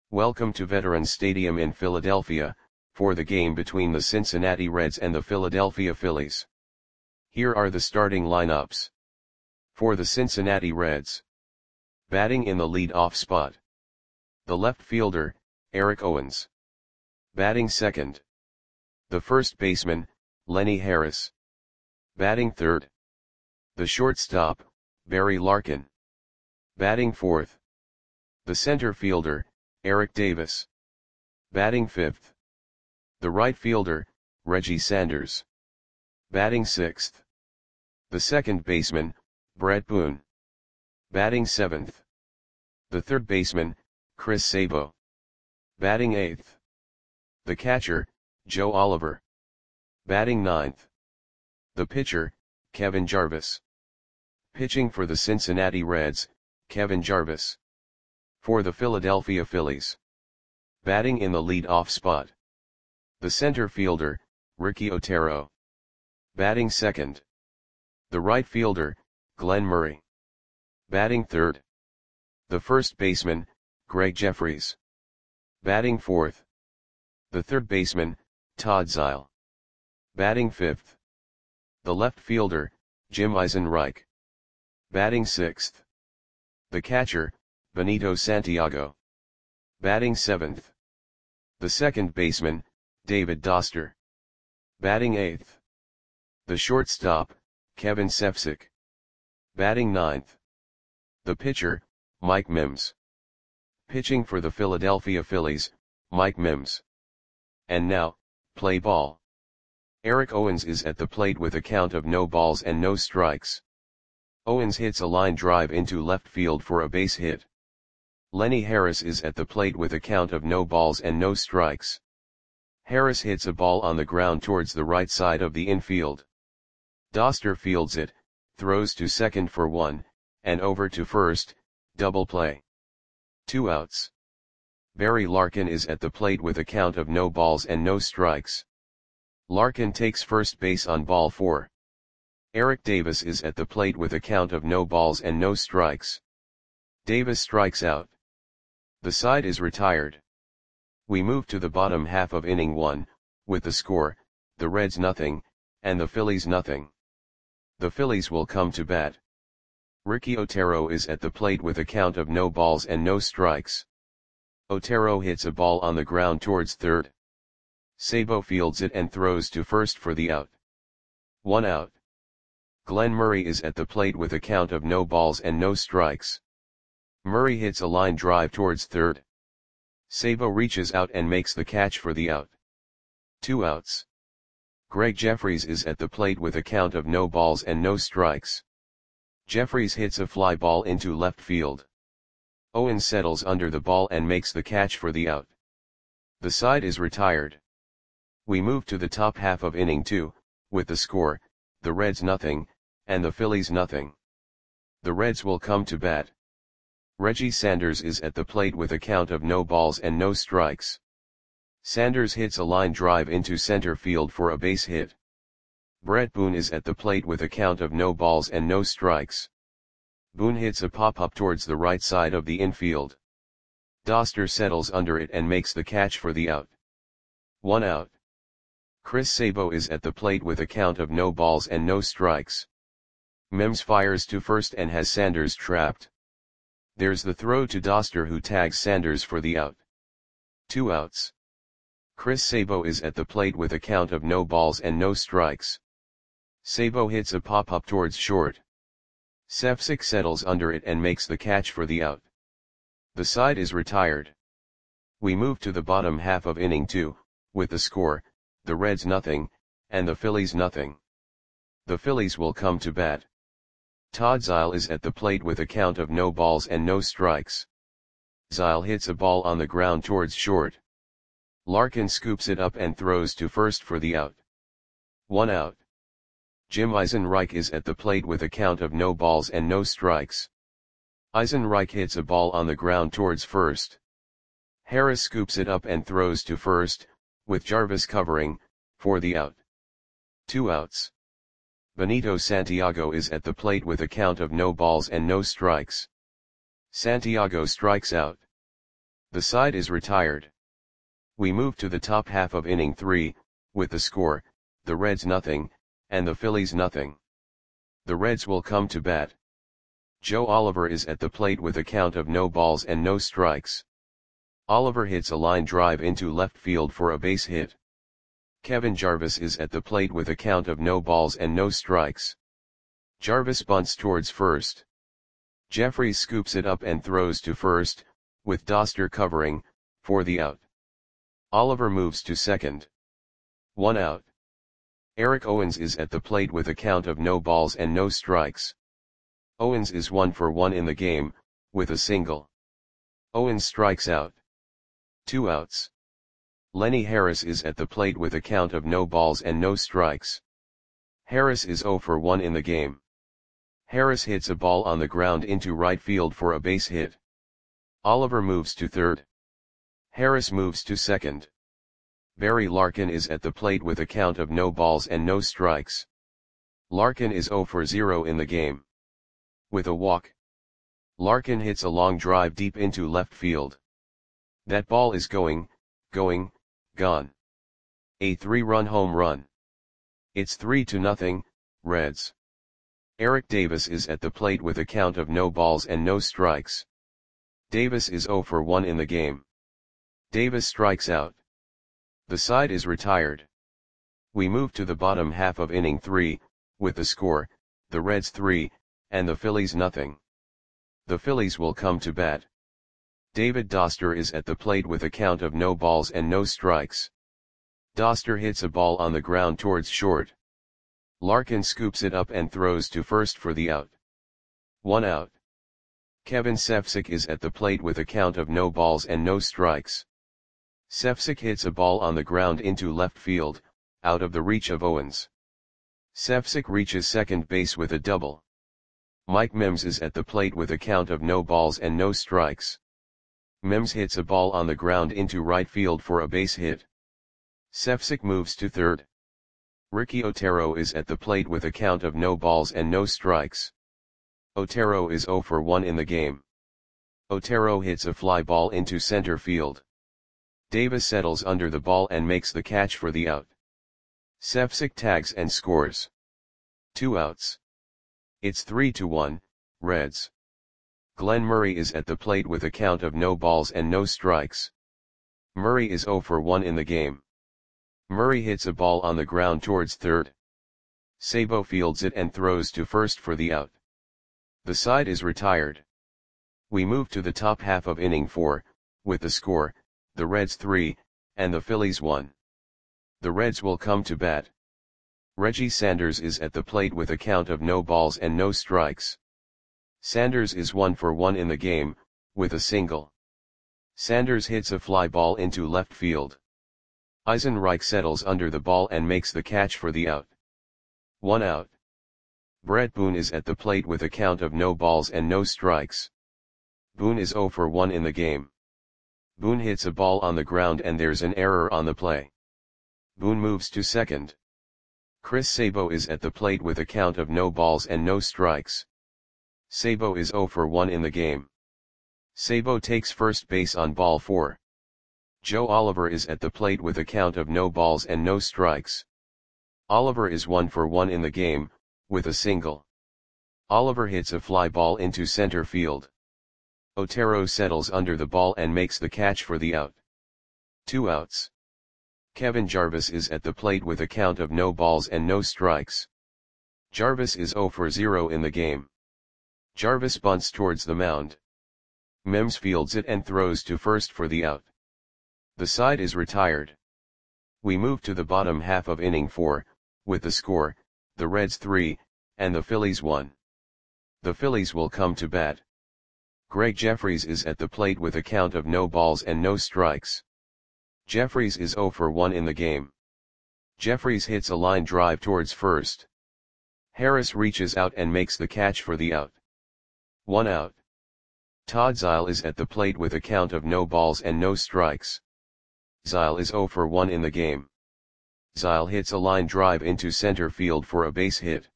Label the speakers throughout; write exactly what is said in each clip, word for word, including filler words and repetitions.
Speaker 1: Welcome to Veterans Stadium in Philadelphia, for the game between the Cincinnati Reds and the Philadelphia Phillies. Here are the starting lineups. For the Cincinnati Reds. Batting in the lead-off spot. The left fielder, Eric Owens. Batting second. The first baseman, Lenny Harris. Batting third. The shortstop, Barry Larkin. Batting fourth. The center fielder, Eric Davis. Batting fifth. The right fielder, Reggie Sanders. Batting sixth. The second baseman, Bret Boone. Batting seventh. The third baseman, Chris Sabo. Batting eighth. The catcher, Joe Oliver. Batting ninth. The pitcher, Kevin Jarvis. Pitching for the Cincinnati Reds, Kevin Jarvis. For the Philadelphia Phillies. Batting in the lead-off spot. The center fielder, Ricky Otero. Batting second. The right fielder, Glenn Murray. Batting third. The first baseman, Greg Jeffries. Batting fourth. The third baseman, Todd Zeile. Batting fifth. The left fielder, Jim Eisenreich. Batting sixth. The catcher, Benito Santiago. Batting seventh. The second baseman, David Doster. Batting eighth. The shortstop, Kevin Sefcik. Batting ninth. The pitcher, Mike Mims. Pitching for the Philadelphia Phillies, Mike Mims. And now, play ball. Eric Owens is at the plate with a count of no balls and no strikes. Owens hits a line drive into left field for a base hit. Lenny Harris is at the plate with a count of no balls and no strikes. Harris hits a ball on the ground towards the right side of the infield. Doster fields it, throws to second for one, and over to first, double play. Two outs. Barry Larkin is at the plate with a count of no balls and no strikes. Larkin takes first base on ball four. Eric Davis is at the plate with a count of no balls and no strikes. Davis strikes out. The side is retired. We move to the bottom half of inning one, with the score, the Reds nothing, and the Phillies nothing. The Phillies will come to bat. Ricky Otero is at the plate with a count of no balls and no strikes. Otero hits a ball on the ground towards third. Sabo fields it and throws to first for the out. One out. Glenn Murray is at the plate with a count of no balls and no strikes. Murray hits a line drive towards third. Sabo reaches out and makes the catch for the out. Two outs. Greg Jeffries is at the plate with a count of no balls and no strikes. Jeffries hits a fly ball into left field. Owens settles under the ball and makes the catch for the out. The side is retired. We move to the top half of inning two, with the score, the Reds nothing, and the Phillies nothing. The Reds will come to bat. Reggie Sanders is at the plate with a count of no balls and no strikes. Sanders hits a line drive into center field for a base hit. Bret Boone is at the plate with a count of no balls and no strikes. Boone hits a pop-up towards the right side of the infield. Doster settles under it and makes the catch for the out. One out. Chris Sabo is at the plate with a count of no balls and no strikes. Mims fires to first and has Sanders trapped. There's the throw to Doster, who tags Sanders for the out. Two outs. Chris Sabo is at the plate with a count of no balls and no strikes. Sabo hits a pop-up towards short. Sefcik settles under it and makes the catch for the out. The side is retired. We move to the bottom half of inning two, with the score, the Reds nothing, and the Phillies nothing. The Phillies will come to bat. Todd Zeile is at the plate with a count of no balls and no strikes. Zeile hits a ball on the ground towards short. Larkin scoops it up and throws to first for the out. One out. Jim Eisenreich is at the plate with a count of no balls and no strikes. Eisenreich hits a ball on the ground towards first. Harris scoops it up and throws to first, with Jarvis covering, for the out. Two outs. Benito Santiago is at the plate with a count of no balls and no strikes. Santiago strikes out. The side is retired. We move to the top half of inning three, with the score, the Reds nothing, and the Phillies nothing. The Reds will come to bat. Joe Oliver is at the plate with a count of no balls and no strikes. Oliver hits a line drive into left field for a base hit. Kevin Jarvis is at the plate with a count of no balls and no strikes. Jarvis bunts towards first. Jeffries scoops it up and throws to first, with Doster covering, for the out. Oliver moves to second. One out. Eric Owens is at the plate with a count of no balls and no strikes. Owens is one for one in the game, with a single. Owens strikes out. Two outs. Lenny Harris is at the plate with a count of no balls and no strikes. Harris is zero for one in the game. Harris hits a ball on the ground into right field for a base hit. Oliver moves to third. Harris moves to second. Barry Larkin is at the plate with a count of no balls and no strikes. Larkin is zero for zero in the game. With a walk, Larkin hits a long drive deep into left field. That ball is going, going, gone. A three-run home run. It's three to nothing, Reds. Eric Davis is at the plate with a count of no balls and no strikes. Davis is zero for one in the game. Davis strikes out. The side is retired. We move to the bottom half of inning three, with the score, the Reds three, and the Phillies nothing. The Phillies will come to bat. David Doster is at the plate with a count of no balls and no strikes. Doster hits a ball on the ground towards short. Larkin scoops it up and throws to first for the out. One out. Kevin Sefcik is at the plate with a count of no balls and no strikes. Sefcik hits a ball on the ground into left field, out of the reach of Owens. Sefcik reaches second base with a double. Mike Mims is at the plate with a count of no balls and no strikes. Mims hits a ball on the ground into right field for a base hit. Sefcik moves to third. Ricky Otero is at the plate with a count of no balls and no strikes. Otero is zero for one in the game. Otero hits a fly ball into center field. Davis settles under the ball and makes the catch for the out. Sefcik tags and scores. Two outs. It's three to one, Reds. Glenn Murray is at the plate with a count of no balls and no strikes. Murray is zero for one in the game. Murray hits a ball on the ground towards third. Sabo fields it and throws to first for the out. The side is retired. We move to the top half of inning four, with the score, the Reds three, and the Phillies one. The Reds will come to bat. Reggie Sanders is at the plate with a count of no balls and no strikes. Sanders is one for one in the game, with a single. Sanders hits a fly ball into left field. Eisenreich settles under the ball and makes the catch for the out. One out. Brett Boone is at the plate with a count of no balls and no strikes. Boone is zero for one in the game. Boone hits a ball on the ground and there's an error on the play. Boone moves to second. Chris Sabo is at the plate with a count of no balls and no strikes. Sabo is zero for one in the game. Sabo takes first base on ball four. Joe Oliver is at the plate with a count of no balls and no strikes. Oliver is one for one in the game, with a single. Oliver hits a fly ball into center field. Otero settles under the ball and makes the catch for the out. Two outs. Kevin Jarvis is at the plate with a count of no balls and no strikes. Jarvis is zero for zero in the game. Jarvis bunts towards the mound. Mims fields it and throws to first for the out. The side is retired. We move to the bottom half of inning four, with the score, the Reds three, and the Phillies one. The Phillies will come to bat. Greg Jeffries is at the plate with a count of no balls and no strikes. Jeffries is zero for one in the game. Jeffries hits a line drive towards first. Harris reaches out and makes the catch for the out. One out. Todd Zeile is at the plate with a count of no balls and no strikes. Zeile is zero for one in the game. Zeile hits a line drive into center field for a base hit.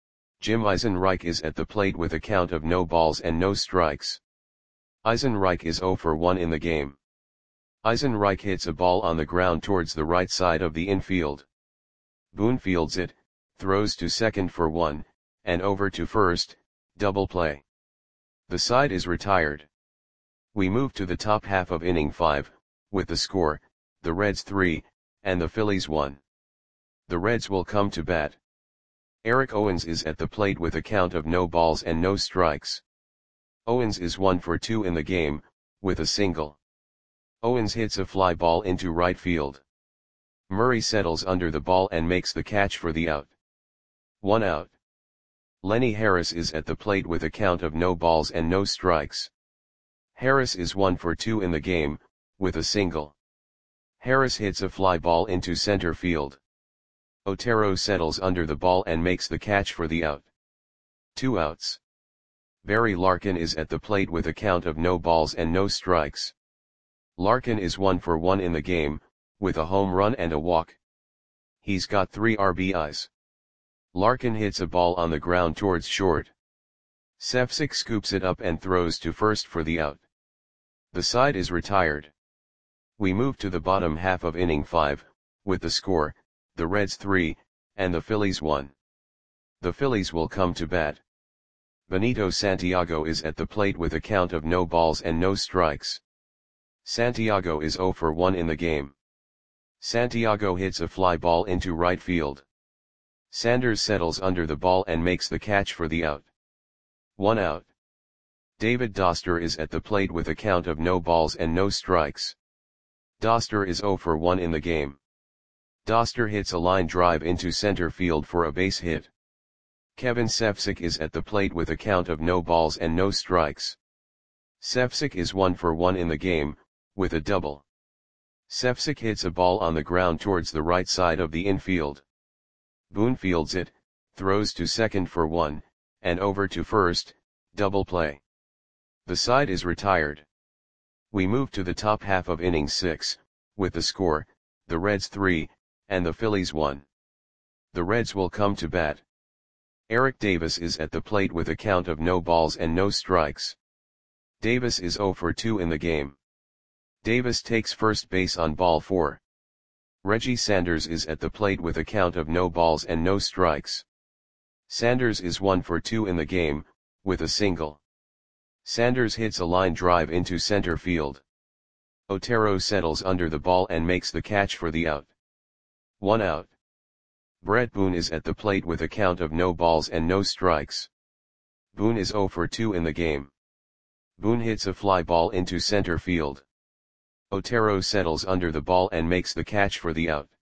Speaker 1: Jim Eisenreich is at the plate with a count of no balls and no strikes. Eisenreich is zero for one in the game. Eisenreich hits a ball on the ground towards the right side of the infield. Boone fields it, throws to second for one, and over to first, double play. The side is retired. We move to the top half of inning five, with the score, the Reds three, and the Phillies one. The Reds will come to bat. Eric Owens is at the plate with a count of no balls and no strikes. Owens is one for two in the game, with a single. Owens hits a fly ball into right field. Murray settles under the ball and makes the catch for the out. One out. Lenny Harris is at the plate with a count of no balls and no strikes. Harris is one for two in the game, with a single. Harris hits a fly ball into center field. Otero settles under the ball and makes the catch for the out. Two outs. Barry Larkin is at the plate with a count of no balls and no strikes. Larkin is one for one in the game, with a home run and a walk. He's got three R B Is. Larkin hits a ball on the ground towards short. Sefcik scoops it up and throws to first for the out. The side is retired. We move to the bottom half of inning five, with the score, the Reds three, and the Phillies one. The Phillies will come to bat. Benito Santiago is at the plate with a count of no balls and no strikes. Santiago is zero for one in the game. Santiago hits a fly ball into right field. Sanders settles under the ball and makes the catch for the out. One out. David Doster is at the plate with a count of no balls and no strikes. Doster is zero for one in the game. Doster hits a line drive into center field for a base hit. Kevin Sefcik is at the plate with a count of no balls and no strikes. Sefcik is one for one in the game, with a double. Sefcik hits a ball on the ground towards the right side of the infield. Boone fields it, throws to second for one, and over to first, double play. The side is retired. We move to the top half of inning six, with the score, the Reds three, and the Phillies one. The Reds will come to bat. Eric Davis is at the plate with a count of no balls and no strikes. Davis is zero for two in the game. Davis takes first base on ball four. Reggie Sanders is at the plate with a count of no balls and no strikes. Sanders is one for two in the game, with a single. Sanders hits a line drive into center field. Otero settles under the ball and makes the catch for the out. One out. Brett Boone is at the plate with a count of no balls and no strikes. Boone is zero for two in the game. Boone hits a fly ball into center field. Otero settles under the ball and makes the catch for the out.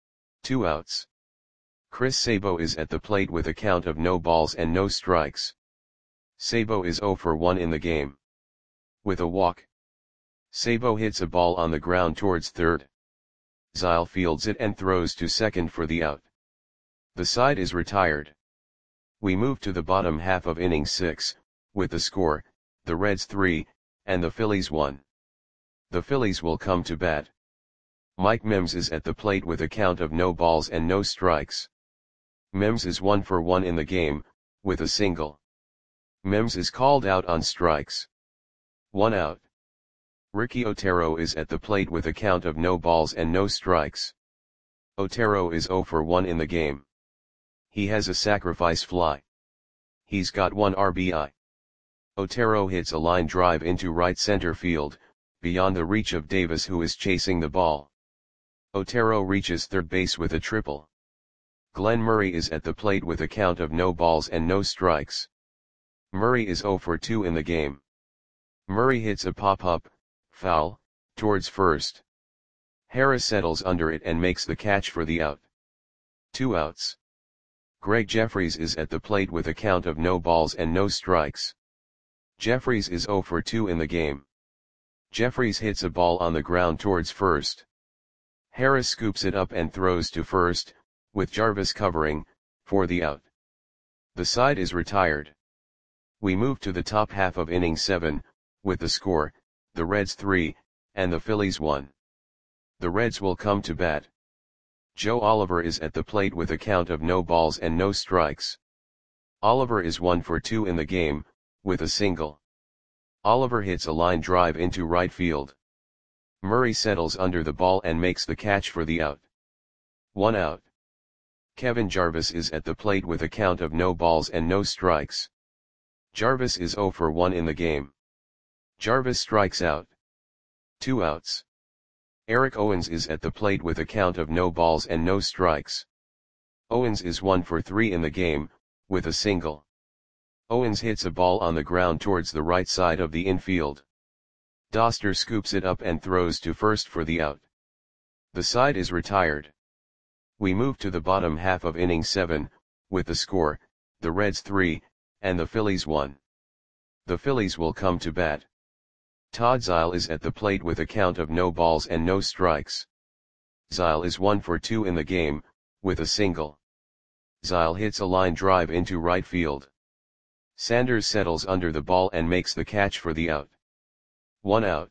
Speaker 1: Two outs. Chris Sabo is at the plate with a count of no balls and no strikes. Sabo is zero for one in the game. With a walk. Sabo hits a ball on the ground towards third. Zyle fields it and throws to second for the out. The side is retired. We move to the bottom half of inning six, with the score, the Reds three, and the Phillies one. The Phillies will come to bat. Mike Mims is at the plate with a count of no balls and no strikes. Mims is one for one in the game, with a single. Mims is called out on strikes. One out. Ricky Otero is at the plate with a count of no balls and no strikes. Otero is zero for one in the game. He has a sacrifice fly. He's got one R B I. Otero hits a line drive into right center field, beyond the reach of Davis, who is chasing the ball. Otero reaches third base with a triple. Glenn Murray is at the plate with a count of no balls and no strikes. Murray is zero for two in the game. Murray hits a pop-up, foul, towards first. Harris settles under it and makes the catch for the out. Two outs. Greg Jeffries is at the plate with a count of no balls and no strikes. Jeffries is zero for two in the game. Jeffries hits a ball on the ground towards first. Harris scoops it up and throws to first, with Jarvis covering, for the out. The side is retired. We move to the top half of inning seven, with the score, the Reds three, and the Phillies one. The Reds will come to bat. Joe Oliver is at the plate with a count of no balls and no strikes. Oliver is one for two in the game, with a single. Oliver hits a line drive into right field. Murray settles under the ball and makes the catch for the out. One out. Kevin Jarvis is at the plate with a count of no balls and no strikes. Jarvis is zero for one in the game. Jarvis strikes out. Two outs. Eric Owens is at the plate with a count of no balls and no strikes. Owens is one for three in the game, with a single. Owens hits a ball on the ground towards the right side of the infield. Doster scoops it up and throws to first for the out. The side is retired. We move to the bottom half of inning seven, with the score, the Reds three, and the Phillies one. The Phillies will come to bat. Todd Zeile is at the plate with a count of no balls and no strikes. Zeile is one for two in the game, with a single. Zeile hits a line drive into right field. Sanders settles under the ball and makes the catch for the out. One out.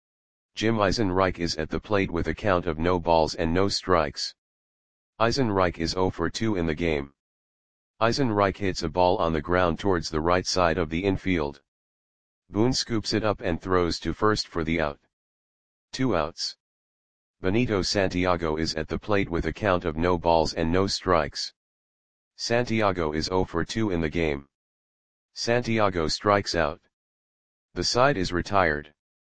Speaker 1: Jim Eisenreich is at the plate with a count of no balls and no strikes. Eisenreich is zero for two in the game. Eisenreich hits a ball on the ground towards the right side of the infield. Boone scoops it up and throws to first for the out. Two outs. Benito Santiago is at the plate with a count of no balls and no strikes. Santiago is zero for two in the game. Santiago strikes out. The side is retired.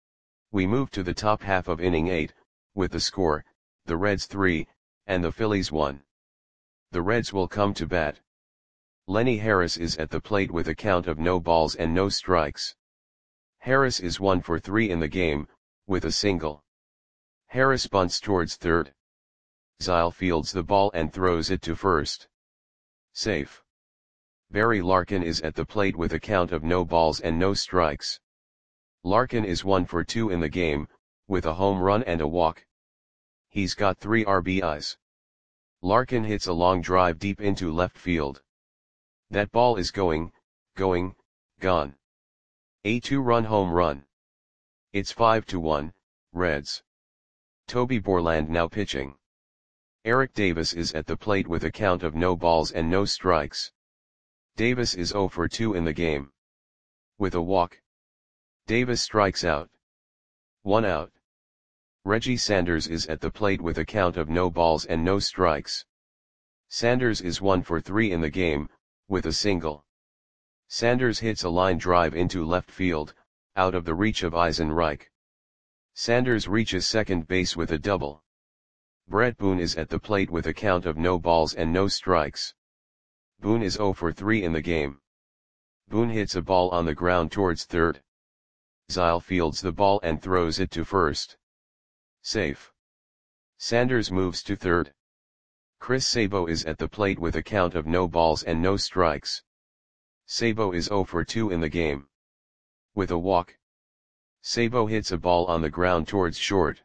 Speaker 1: We move to the top half of inning eight, with the score, the Reds three, and the Phillies one. The Reds will come to bat. Lenny Harris is at the plate with a count of no balls and no strikes. Harris is one for three in the game, with a single. Harris bunts towards third. Zeile fields the ball and throws it to first. Safe. Barry Larkin is at the plate with a count of no balls and no strikes. Larkin is one for two in the game, with a home run and a walk. He's got three R B Is. Larkin hits a long drive deep into left field. That ball is going, going, gone. A two-run home run. It's five to one, Reds. Toby Borland now pitching. Eric Davis is at the plate with a count of no balls and no strikes. Davis is zero for two in the game. With a walk. Davis strikes out. One out. Reggie Sanders is at the plate with a count of no balls and no strikes. Sanders is one for three in the game, with a single. Sanders hits a line drive into left field, out of the reach of Eisenreich. Sanders reaches second base with a double. Brett Boone is at the plate with a count of no balls and no strikes. Boone is zero for three in the game. Boone hits a ball on the ground towards third. Zeile fields the ball and throws it to first. Safe. Sanders moves to third. Chris Sabo is at the plate with a count of no balls and no strikes. Sabo is zero for two in the game. With a walk. Sabo hits a ball on the ground towards short.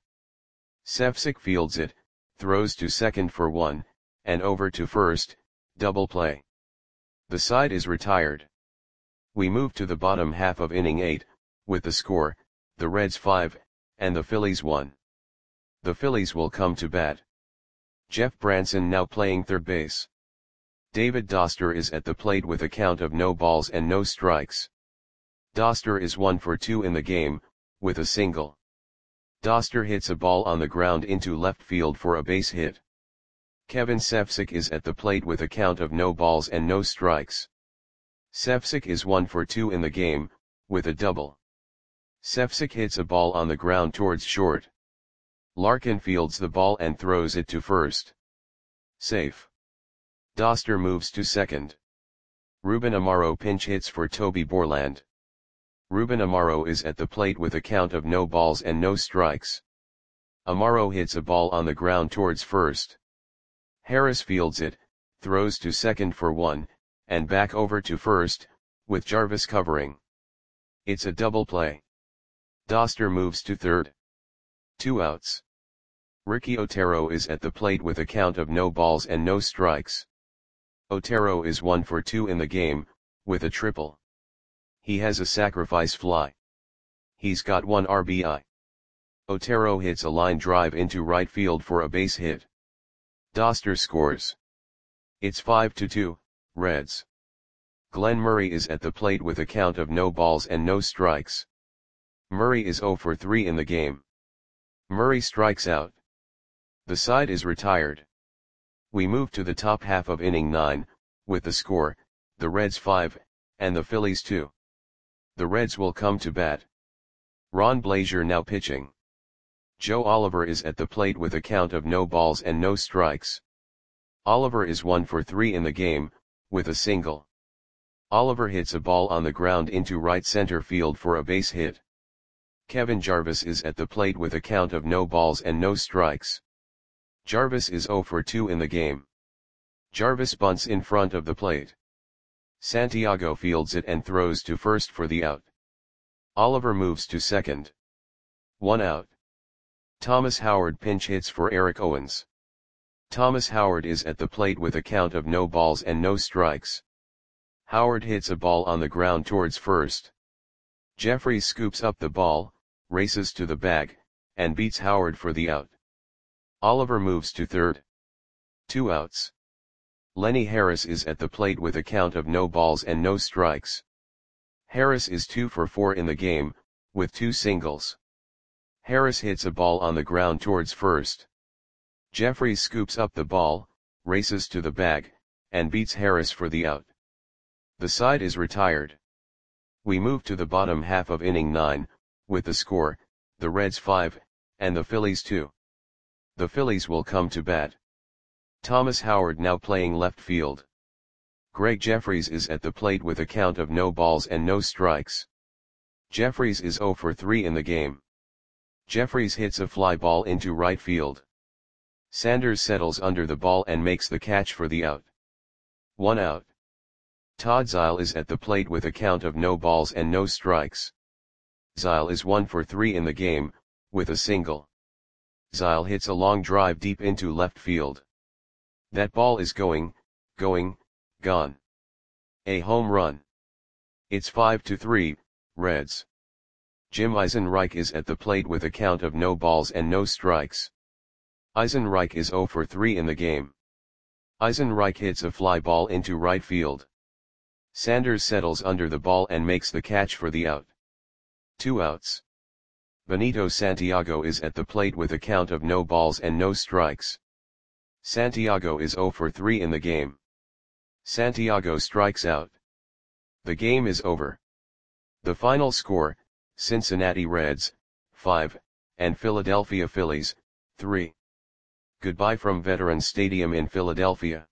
Speaker 1: Sefcik fields it, throws to second for one, and over to first, double play. The side is retired. We move to the bottom half of inning eight, with the score, the Reds five, and the Phillies one. The Phillies will come to bat. Jeff Branson now playing third base. David Doster is at the plate with a count of no balls and no strikes. Doster is one for two in the game, with a single. Doster hits a ball on the ground into left field for a base hit. Kevin Sefcik is at the plate with a count of no balls and no strikes. Sefcik is one for two in the game, with a double. Sefcik hits a ball on the ground towards short. Larkin fields the ball and throws it to first. Safe. Doster moves to second. Ruben Amaro pinch hits for Toby Borland. Ruben Amaro is at the plate with a count of no balls and no strikes. Amaro hits a ball on the ground towards first. Harris fields it, throws to second for one, and back over to first, with Jarvis covering. It's a double play. Doster moves to third. Two outs. Ricky Otero is at the plate with a count of no balls and no strikes. Otero is one for two in the game, with a triple. He has a sacrifice fly. He's got one R B I. Otero hits a line drive into right field for a base hit. Doster scores. It's five to two, Reds. Glenn Murray is at the plate with a count of no balls and no strikes. Murray is zero for three in the game. Murray strikes out. The side is retired. We move to the top half of inning nine, with the score, the Reds five, and the Phillies two. The Reds will come to bat. Ron Blazier now pitching. Joe Oliver is at the plate with a count of no balls and no strikes. Oliver is one for three in the game, with a single. Oliver hits a ball on the ground into right center field for a base hit. Kevin Jarvis is at the plate with a count of no balls and no strikes. Jarvis is zero for two in the game. Jarvis bunts in front of the plate. Santiago fields it and throws to first for the out. Oliver moves to second. One out. Thomas Howard pinch hits for Eric Owens. Thomas Howard is at the plate with a count of no balls and no strikes. Howard hits a ball on the ground towards first. Jeffries scoops up the ball, races to the bag, and beats Howard for the out. Oliver moves to third. Two outs. Lenny Harris is at the plate with a count of no balls and no strikes. Harris is two for four in the game, with two singles. Harris hits a ball on the ground towards first. Jeffries scoops up the ball, races to the bag, and beats Harris for the out. The side is retired. We move to the bottom half of inning nine, with the score, the Reds five, and the Phillies two. The Phillies will come to bat. Thomas Howard now playing left field. Greg Jeffries is at the plate with a count of no balls and no strikes. Jeffries is zero for three in the game. Jeffries hits a fly ball into right field. Sanders settles under the ball and makes the catch for the out. One out. Todd Zeile is at the plate with a count of no balls and no strikes. Zeile is one for three in the game, with a single. Zeile hits a long drive deep into left field. That ball is going, going, gone. A home run. It's five to three, Reds. Jim Eisenreich is at the plate with a count of no balls and no strikes. Eisenreich is zero for three in the game. Eisenreich hits a fly ball into right field. Sanders settles under the ball and makes the catch for the out. Two outs. Benito Santiago is at the plate with a count of no balls and no strikes. Santiago is zero for three in the game. Santiago strikes out. The game is over. The final score, Cincinnati Reds, five, and Philadelphia Phillies, three. Goodbye from Veterans Stadium in Philadelphia.